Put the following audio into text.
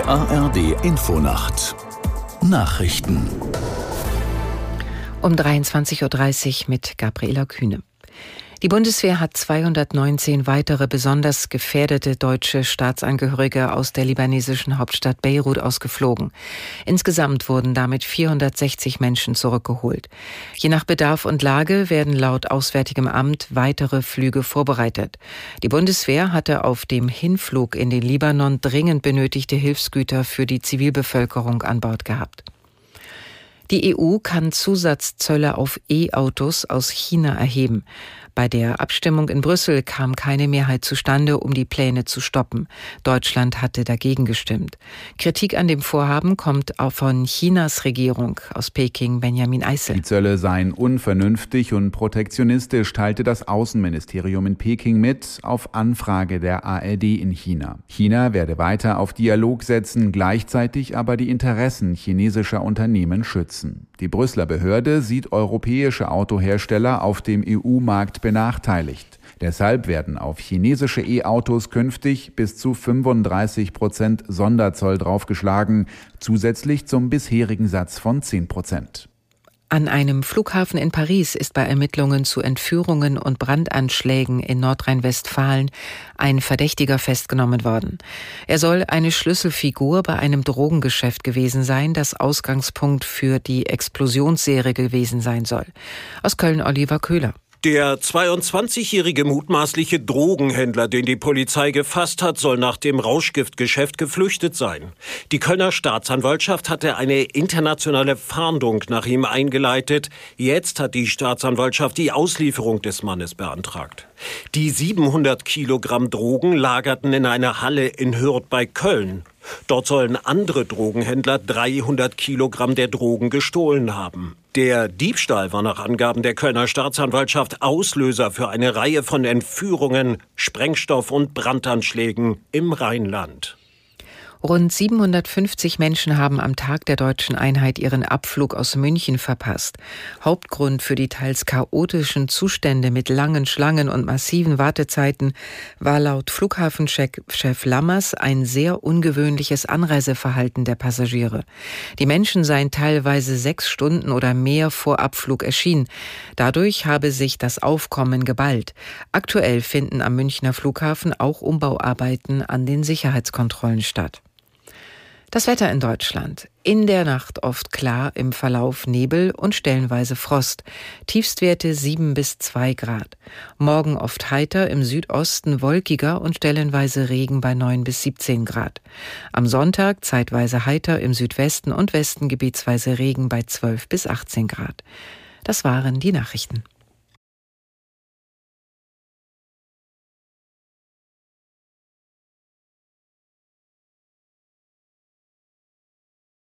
Die ARD-Infonacht Nachrichten um 23.30 Uhr mit Gabriela Kühne. Die Bundeswehr hat 219 weitere besonders gefährdete deutsche Staatsangehörige aus der libanesischen Hauptstadt Beirut ausgeflogen. Insgesamt wurden damit 460 Menschen zurückgeholt. Je nach Bedarf und Lage werden laut Auswärtigem Amt weitere Flüge vorbereitet. Die Bundeswehr hatte auf dem Hinflug in den Libanon dringend benötigte Hilfsgüter für die Zivilbevölkerung an Bord gehabt. Die EU kann Zusatzzölle auf E-Autos aus China erheben. Bei der Abstimmung in Brüssel kam keine Mehrheit zustande, um die Pläne zu stoppen. Deutschland hatte dagegen gestimmt. Kritik an dem Vorhaben kommt auch von Chinas Regierung. Aus Peking Benjamin Eisel. Die Zölle seien unvernünftig und protektionistisch, teilte das Außenministerium in Peking mit, auf Anfrage der ARD in China. China werde weiter auf Dialog setzen, gleichzeitig aber die Interessen chinesischer Unternehmen schützen. Die Brüsseler Behörde sieht europäische Autohersteller auf dem EU-Markt benachteiligt. Deshalb werden auf chinesische E-Autos künftig bis zu 35% Sonderzoll draufgeschlagen, zusätzlich zum bisherigen Satz von 10%. An einem Flughafen in Paris ist bei Ermittlungen zu Entführungen und Brandanschlägen in Nordrhein-Westfalen ein Verdächtiger festgenommen worden. Er soll eine Schlüsselfigur bei einem Drogengeschäft gewesen sein, das Ausgangspunkt für die Explosionsserie gewesen sein soll. Aus Köln Oliver Köhler. Der 22-jährige mutmaßliche Drogenhändler, den die Polizei gefasst hat, soll nach dem Rauschgiftgeschäft geflüchtet sein. Die Kölner Staatsanwaltschaft hatte eine internationale Fahndung nach ihm eingeleitet. Jetzt hat die Staatsanwaltschaft die Auslieferung des Mannes beantragt. Die 700 Kilogramm Drogen lagerten in einer Halle in Hürth bei Köln. Dort sollen andere Drogenhändler 300 Kilogramm der Drogen gestohlen haben. Der Diebstahl war nach Angaben der Kölner Staatsanwaltschaft Auslöser für eine Reihe von Entführungen, Sprengstoff- und Brandanschlägen im Rheinland. Rund 750 Menschen haben am Tag der deutschen Einheit ihren Abflug aus München verpasst. Hauptgrund für die teils chaotischen Zustände mit langen Schlangen und massiven Wartezeiten war laut Flughafenchef Lammers ein sehr ungewöhnliches Anreiseverhalten der Passagiere. Die Menschen seien teilweise 6 Stunden oder mehr vor Abflug erschienen. Dadurch habe sich das Aufkommen geballt. Aktuell finden am Münchner Flughafen auch Umbauarbeiten an den Sicherheitskontrollen statt. Das Wetter in Deutschland. In der Nacht oft klar, im Verlauf Nebel und stellenweise Frost. Tiefstwerte 7 bis 2 Grad. Morgen oft heiter, im Südosten wolkiger und stellenweise Regen bei 9 bis 17 Grad. Am Sonntag zeitweise heiter, im Südwesten und Westen gebietsweise Regen bei 12 bis 18 Grad. Das waren die Nachrichten.